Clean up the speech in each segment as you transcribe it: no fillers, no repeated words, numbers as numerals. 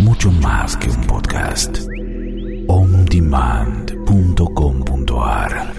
mucho más que un podcast. ondemand.com.ar.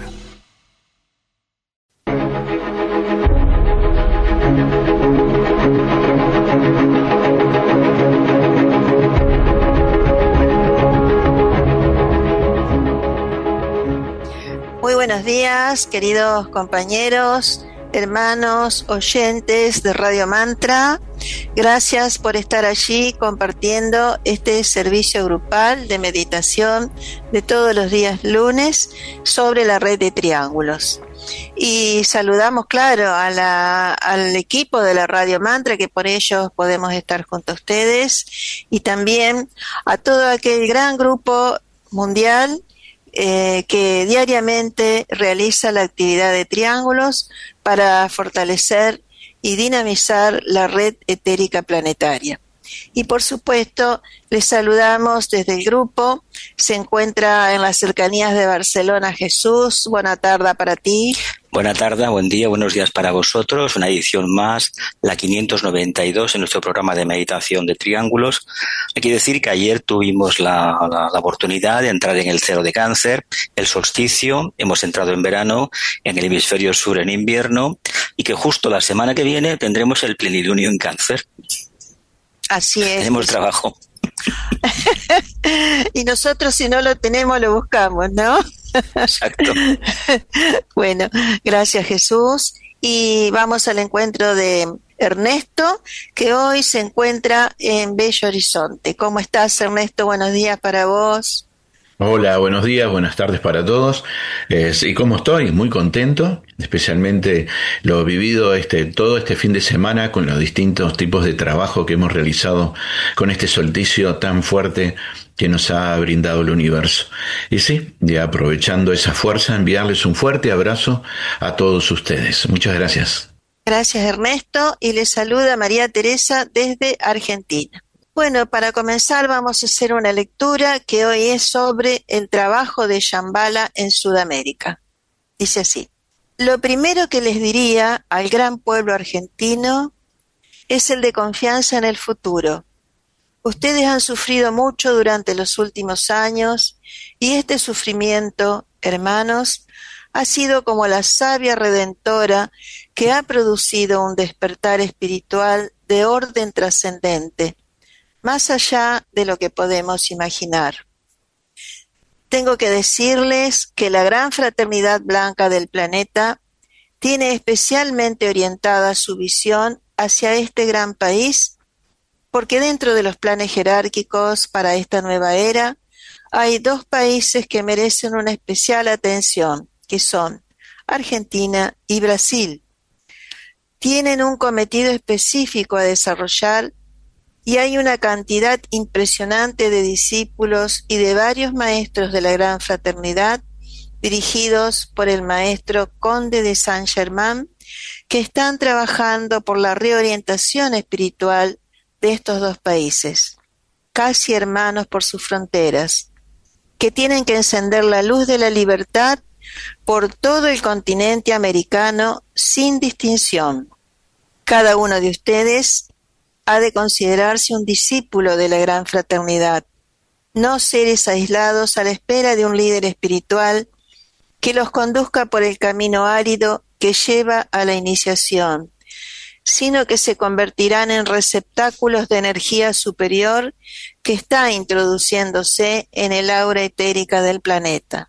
Muy buenos días, queridos compañeros, hermanos, oyentes de Radio Mantra. Gracias por estar allí compartiendo este servicio grupal de meditación de todos los días lunes sobre la red de triángulos. Y saludamos, claro, al equipo de la Radio Mantra, que por ellos podemos estar junto a ustedes, y también a todo aquel gran grupo mundial que diariamente realiza la actividad de triángulos para fortalecer y dinamizar la red etérica planetaria. Y por supuesto, les saludamos desde el grupo. Se encuentra en las cercanías de Barcelona Jesús. Buena tarde para ti. Buena tarde, buen día, buenos días para vosotros. Una edición más, la 592 en nuestro programa de meditación de triángulos. Hay que decir que ayer tuvimos la oportunidad de entrar en el cero de Cáncer, el solsticio. Hemos entrado en verano, en el hemisferio sur en invierno, y que justo la semana que viene tendremos el plenilunio en Cáncer. Así es. Tenemos trabajo. Y nosotros, si no lo tenemos, lo buscamos, ¿no? Exacto. Bueno, gracias Jesús. Y vamos al encuentro de Ernesto, que hoy se encuentra en Bello Horizonte. ¿Cómo estás, Ernesto? Buenos días para vos. Hola, buenos días, buenas tardes para todos. ¿Y cómo estoy? Muy contento, especialmente lo vivido todo este fin de semana con los distintos tipos de trabajo que hemos realizado con este solsticio tan fuerte que nos ha brindado el universo. Y sí, ya aprovechando esa fuerza, enviarles un fuerte abrazo a todos ustedes. Muchas gracias. Gracias, Ernesto, y les saluda María Teresa desde Argentina. Bueno, para comenzar vamos a hacer una lectura que hoy es sobre el trabajo de Shambhala en Sudamérica. Dice así: lo primero que les diría al gran pueblo argentino es el de confianza en el futuro. Ustedes han sufrido mucho durante los últimos años y este sufrimiento, hermanos, ha sido como la savia redentora que ha producido un despertar espiritual de orden trascendente, más allá de lo que podemos imaginar. Tengo que decirles que la gran fraternidad blanca del planeta tiene especialmente orientada su visión hacia este gran país, porque dentro de los planes jerárquicos para esta nueva era, hay dos países que merecen una especial atención, que son Argentina y Brasil. Tienen un cometido específico a desarrollar y hay una cantidad impresionante de discípulos y de varios maestros de la Gran Fraternidad, dirigidos por el maestro Conde de Saint-Germain, que están trabajando por la reorientación espiritual de estos dos países, casi hermanos por sus fronteras, que tienen que encender la luz de la libertad por todo el continente americano sin distinción. Cada uno de ustedes ha de considerarse un discípulo de la Gran Fraternidad, no seres aislados a la espera de un líder espiritual que los conduzca por el camino árido que lleva a la iniciación, sino que se convertirán en receptáculos de energía superior que está introduciéndose en el aura etérica del planeta.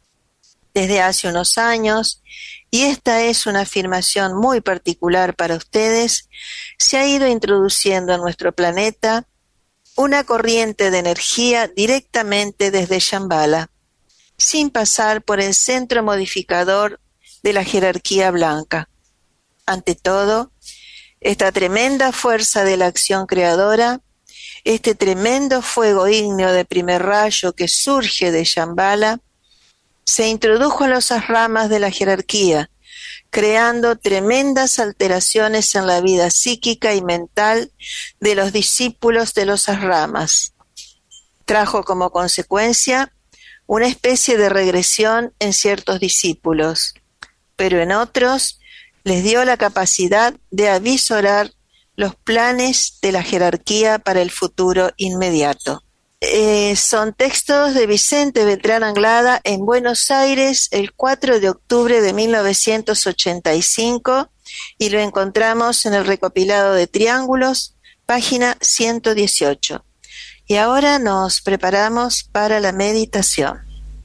Desde hace unos años, y esta es una afirmación muy particular para ustedes, se ha ido introduciendo en nuestro planeta una corriente de energía directamente desde Shambhala, sin pasar por el centro modificador de la jerarquía blanca. Ante todo, esta tremenda fuerza de la acción creadora, este tremendo fuego ígneo de primer rayo que surge de Shambhala, se introdujo en las ramas de la jerarquía, creando tremendas alteraciones en la vida psíquica y mental de los discípulos de los ramas. Trajo como consecuencia una especie de regresión en ciertos discípulos, pero en otros les dio la capacidad de avisorar los planes de la jerarquía para el futuro inmediato. Son textos de Vicente Beltrán Anglada en Buenos Aires el 4 de octubre de 1985 y lo encontramos en el recopilado de Triángulos, página 118. Y ahora nos preparamos para la meditación.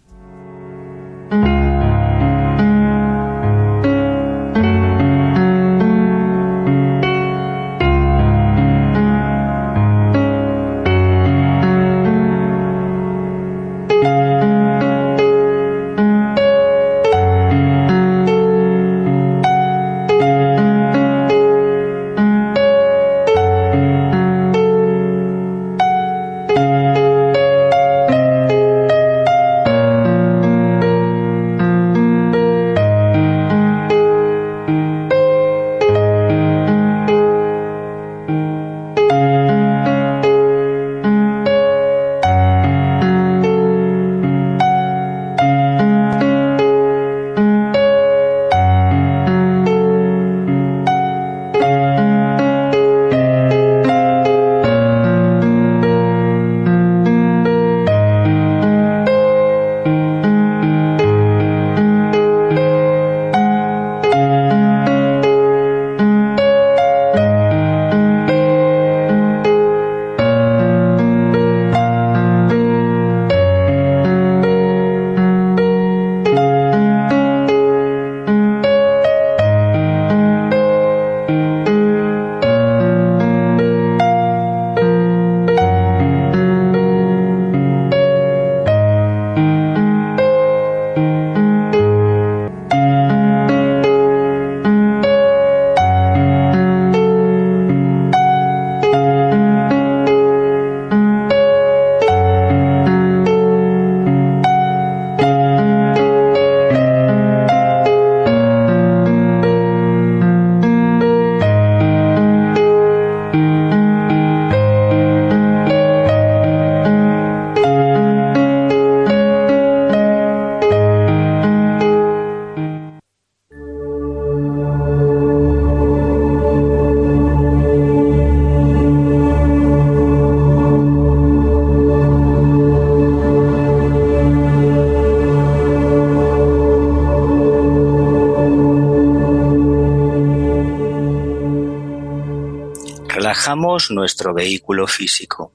Relajamos nuestro vehículo físico.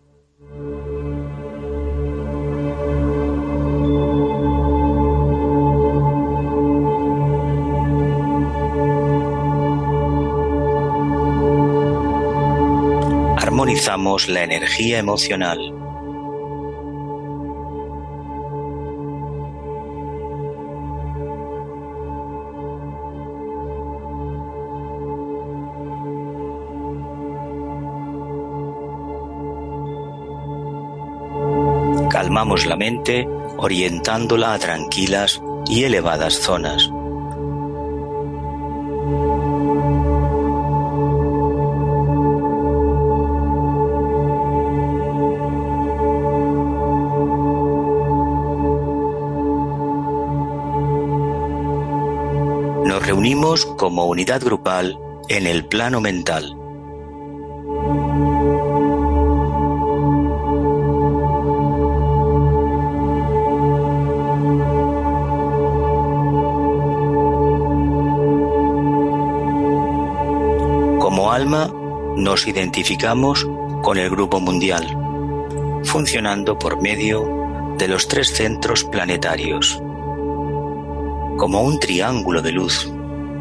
Armonizamos la energía emocional. Calmamos la mente orientándola a tranquilas y elevadas zonas. Nos reunimos como unidad grupal en el plano mental. Como alma, nos identificamos con el grupo mundial, funcionando por medio de los 3 centros planetarios, como un triángulo de luz.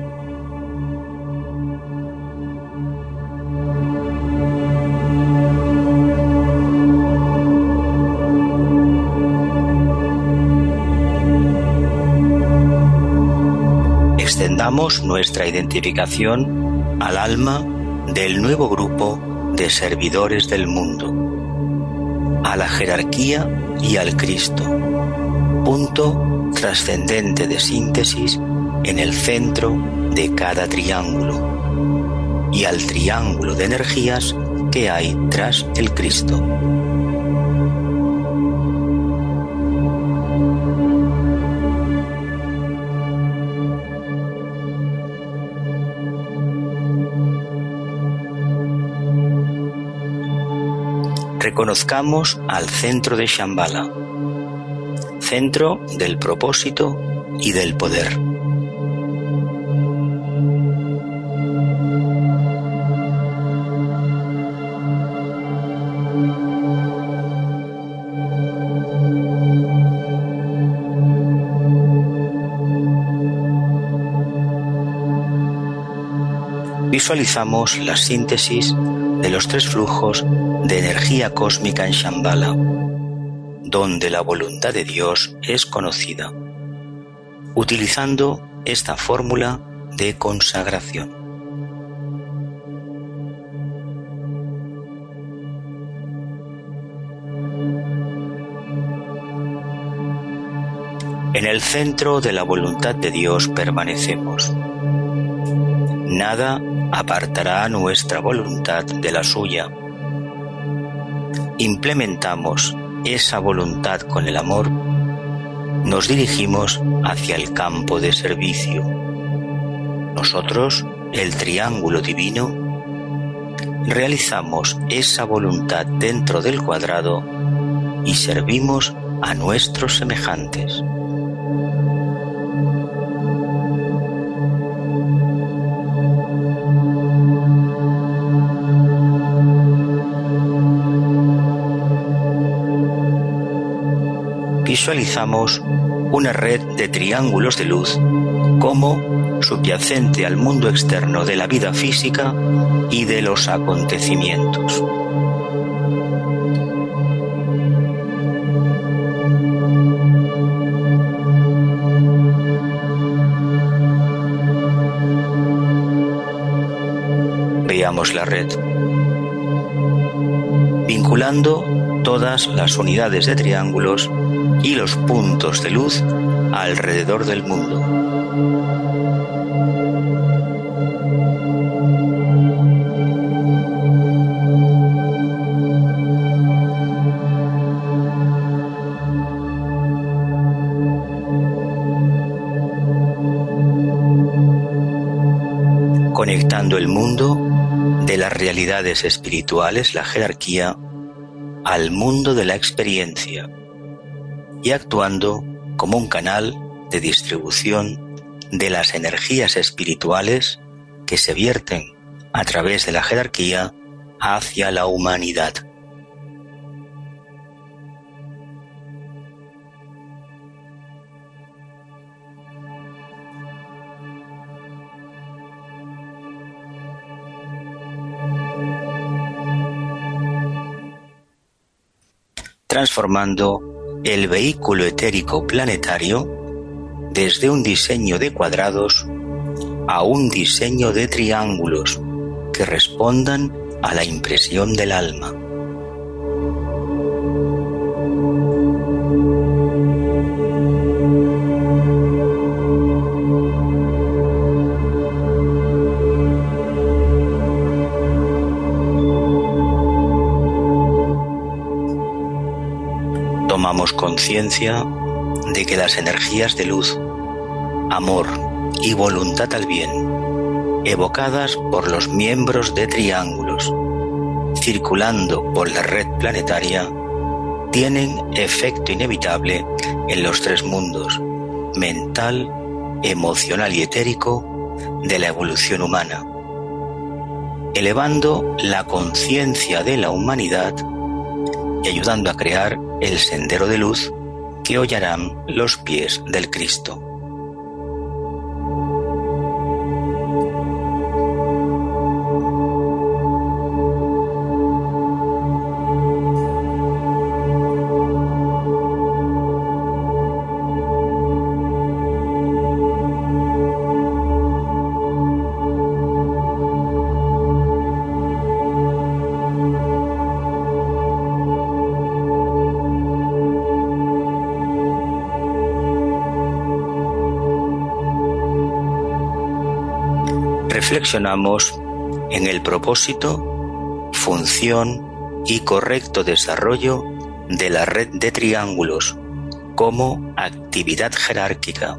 Extendamos nuestra identificación al alma del nuevo grupo de servidores del mundo, a la jerarquía y al Cristo, punto trascendente de síntesis en el centro de cada triángulo, y al triángulo de energías que hay tras el Cristo. reconozcamos al centro de Shambhala, centro del propósito y del poder. Visualizamos la síntesis de los 3 flujos de energía cósmica en Shambhala, donde la voluntad de Dios es conocida, utilizando esta fórmula de consagración. En el centro de la voluntad de Dios permanecemos. Nada apartará nuestra voluntad de la suya. Implementamos esa voluntad con el amor, nos dirigimos hacia el campo de servicio. Nosotros, el triángulo divino, realizamos esa voluntad dentro del cuadrado y servimos a nuestros semejantes. Visualizamos una red de triángulos de luz como subyacente al mundo externo de la vida física y de los acontecimientos. Veamos la red, vinculando todas las unidades de triángulos y los puntos de luz alrededor del mundo. Conectando el mundo de las realidades espirituales, la jerarquía, al mundo de la experiencia y actuando como un canal de distribución de las energías espirituales que se vierten a través de la jerarquía hacia la humanidad. Transformando el vehículo etérico planetario desde un diseño de cuadrados a un diseño de triángulos que respondan a la impresión del alma. Tomamos conciencia de que las energías de luz, amor y voluntad al bien, evocadas por los miembros de triángulos, circulando por la red planetaria, tienen efecto inevitable en los 3 mundos, mental, emocional y etérico, de la evolución humana, elevando la conciencia de la humanidad y ayudando a crear el sendero de luz que hollarán los pies del Cristo. Reflexionamos en el propósito, función y correcto desarrollo de la red de triángulos como actividad jerárquica.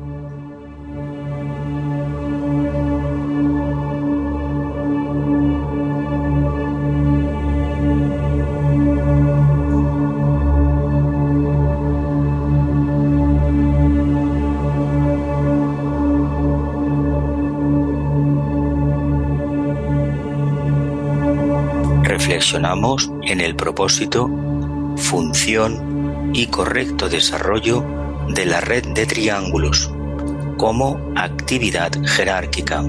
reflexionamos en el propósito, función y correcto desarrollo de la red de triángulos como actividad jerárquica.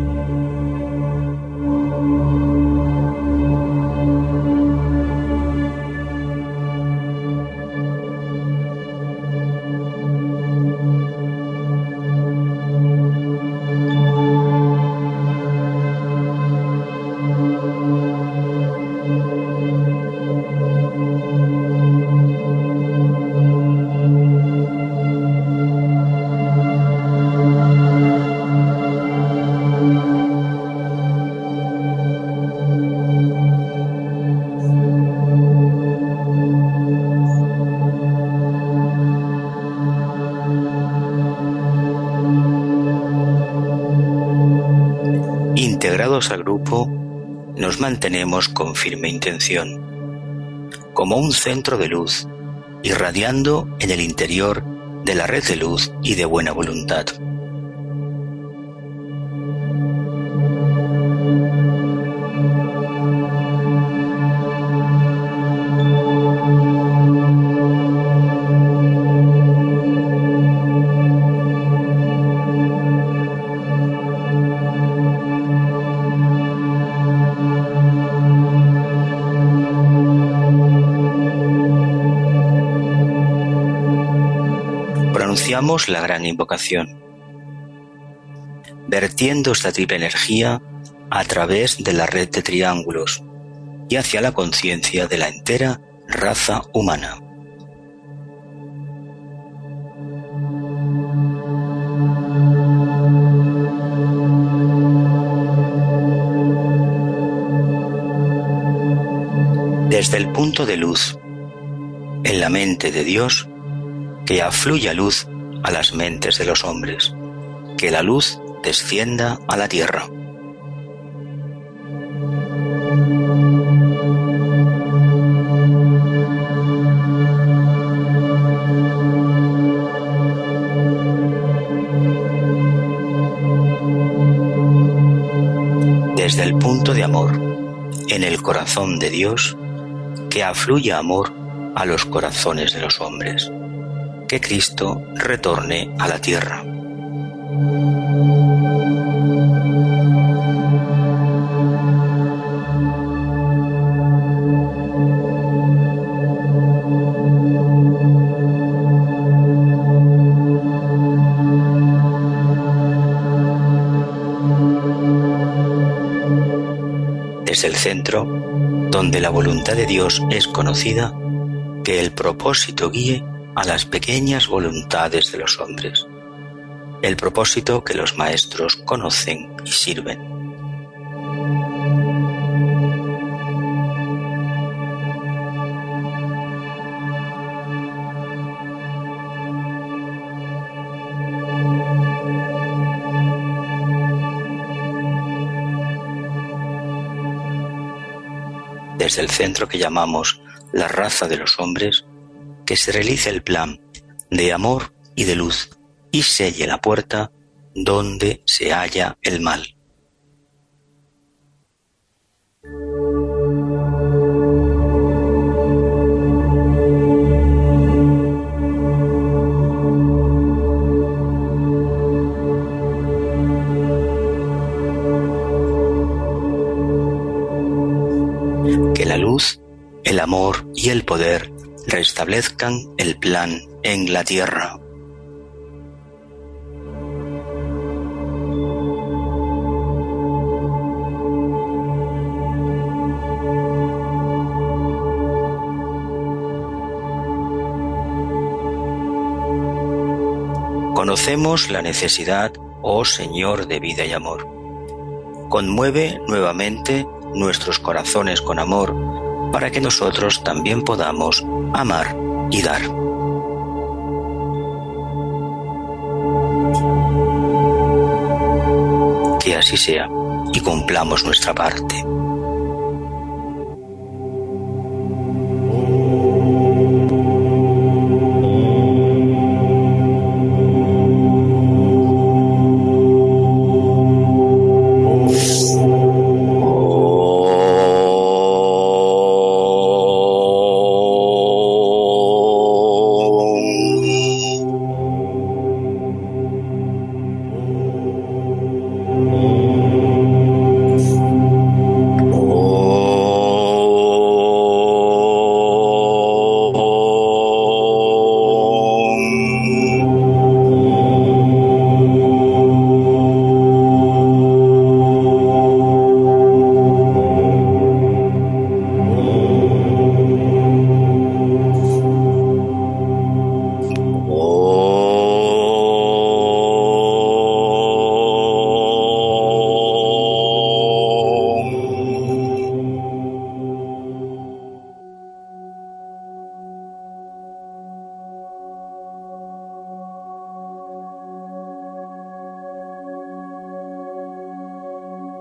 Integrados al grupo, nos mantenemos con firme intención, como un centro de luz, irradiando en el interior de la red de luz y de buena voluntad. Pronunciamos la gran invocación, vertiendo esta triple energía a través de la red de triángulos y hacia la conciencia de la entera raza humana. Desde el punto de luz, en la mente de Dios, que afluya luz a las mentes de los hombres, que la luz descienda a la tierra. Desde el punto de amor, en el corazón de Dios, que afluya amor a los corazones de los hombres. Que Cristo retorne a la tierra. Desde el centro, donde la voluntad de Dios es conocida, que el propósito guíe a las pequeñas voluntades de los hombres, el propósito que los maestros conocen y sirven. Desde el centro que llamamos la raza de los hombres, que se realice el plan de amor y de luz y selle la puerta donde se halla el mal. Que la luz, el amor y el poder restablezcan el plan en la tierra. Conocemos la necesidad, oh Señor de vida y amor. Conmueve nuevamente nuestros corazones con amor, para que nosotros también podamos amar y dar. Que así sea y cumplamos nuestra parte.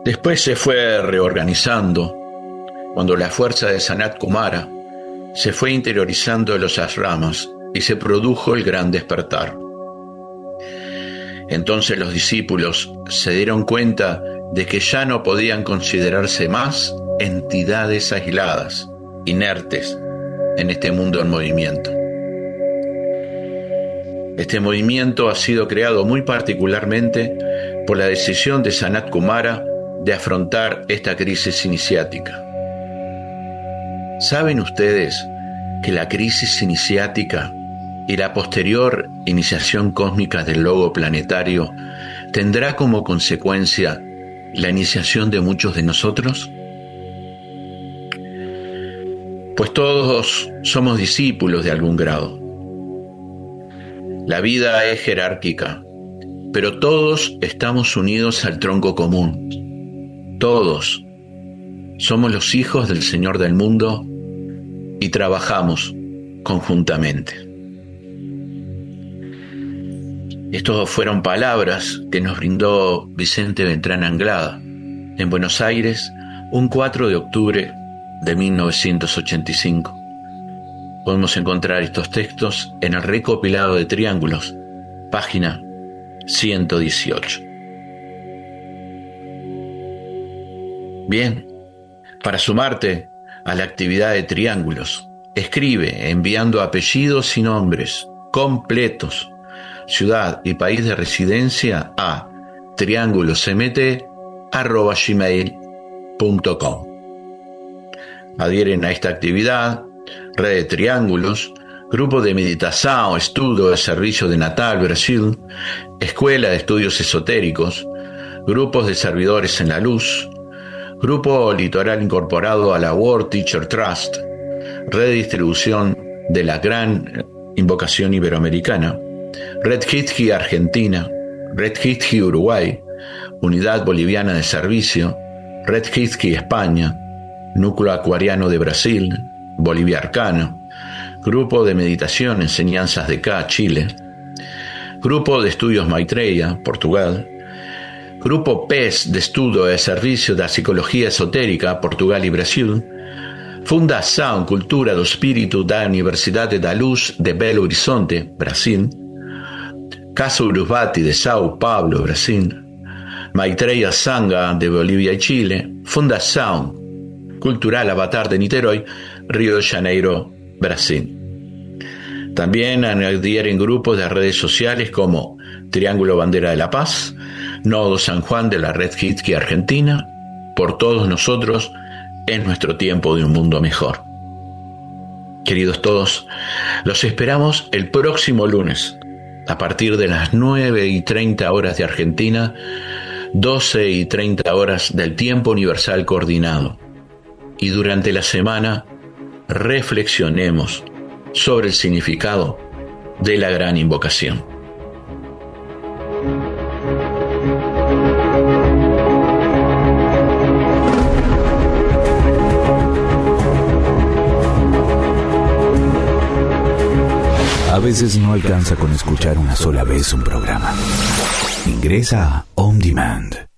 Después se fue reorganizando cuando la fuerza de Sanat Kumara se fue interiorizando en los ashramas y se produjo el gran despertar. Entonces los discípulos se dieron cuenta de que ya no podían considerarse más entidades aisladas, inertes, en este mundo en movimiento. Este movimiento ha sido creado muy particularmente por la decisión de Sanat Kumara de afrontar esta crisis iniciática. ¿Saben ustedes que la crisis iniciática y la posterior iniciación cósmica del logo planetario tendrá como consecuencia la iniciación de muchos de nosotros? Pues todos somos discípulos de algún grado. La vida es jerárquica, pero todos estamos unidos al tronco común. Todos somos los hijos del Señor del mundo y trabajamos conjuntamente. Estas fueron palabras que nos brindó Vicente Beltrán Anglada en Buenos Aires un 4 de octubre de 1985. Podemos encontrar estos textos en el recopilado de Triángulos, página 118. Bien, para sumarte a la actividad de Triángulos, escribe enviando apellidos y nombres completos, ciudad y país de residencia a triangulosmt@gmail.com. Adhieren a esta actividad Red de Triángulos, Grupo de Meditación, Estudio de Servicio de Natal, Brasil, Escuela de Estudios Esotéricos, Grupos de Servidores en la Luz, Grupo Litoral incorporado a la World Teacher Trust, Red de Distribución de la Gran Invocación Iberoamericana, Red Hitji Argentina, Red Hitji Uruguay, Unidad Boliviana de Servicio, Red Hitji España, Núcleo Acuariano de Brasil, Bolivia Arcana, Grupo de Meditación Enseñanzas de K, Chile, Grupo de Estudios Maitreya, Portugal, Grupo PES de Estudo de Servicio da Psicología Esotérica, Portugal y Brasil, Fundação Cultura do Espírito da Universidade da Luz de Belo Horizonte, Brasil, Casa Urubati de Sao Paulo, Brasil, Maitreya Sangha de Bolivia y Chile, Fundação Cultural Avatar de Niterói, Río de Janeiro, Brasil. También adhieren grupos de redes sociales como Triángulo Bandera de la Paz, Nodo San Juan de la Red Hitji Argentina. Por todos nosotros es nuestro tiempo de un mundo mejor. Queridos todos, los esperamos el próximo lunes a partir de las 9:30 horas de Argentina, 12:30 horas del tiempo universal coordinado. Y durante la semana reflexionemos sobre el significado de la gran invocación. A veces no alcanza con escuchar una sola vez un programa. Ingresa a On Demand.